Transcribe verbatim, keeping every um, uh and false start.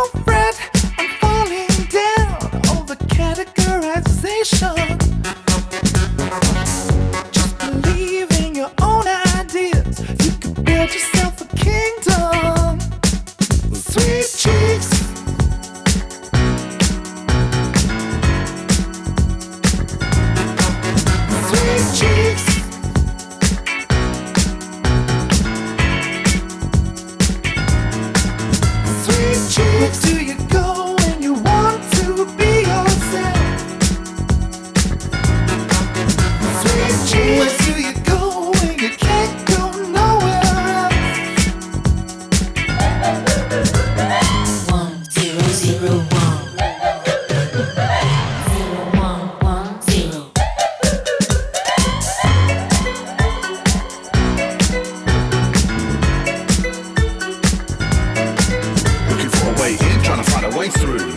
afraid I'm falling down over categorization. Just believe in your own ideas. You can build yourself a kingdom. Sweet cheeks. Sweet cheeks. Sweet cheeks. Where do you go when you want to be yourself? Sweet cheeks. Where do you go when you can't go nowhere else? One zero zero one zero one one zero. Looking for a way in, trying to find a way through.